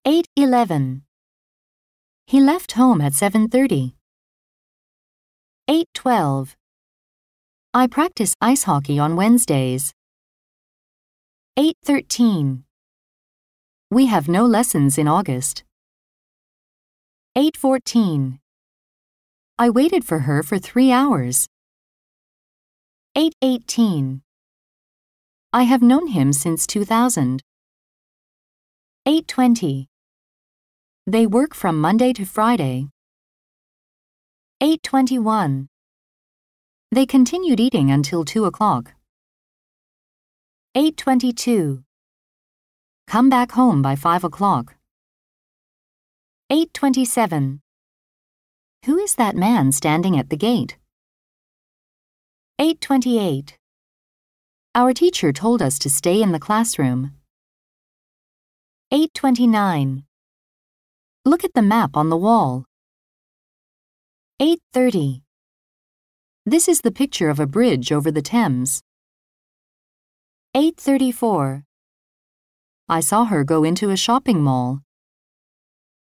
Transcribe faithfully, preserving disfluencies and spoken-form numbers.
eight eleven. He left home at seven thirty. eight twelve. I practice ice hockey on Wednesdays. eight thirteen. We have no lessons in August. eight fourteen. I waited for her for three hours. eight eighteen. I have known him since two thousand. eight twenty. They work from Monday to Friday. eight twenty-one. They continued eating until two o'clock. eight twenty-two. Come back home by five o'clock. eight twenty-seven. Who is that man standing at the gate? eight twenty-eight. Our teacher told us to stay in the classroom. eight twenty-nine. Look at the map on the wall. eight thirty. This is the picture of a bridge over the Thames. eight thirty-four. I saw her go into a shopping mall.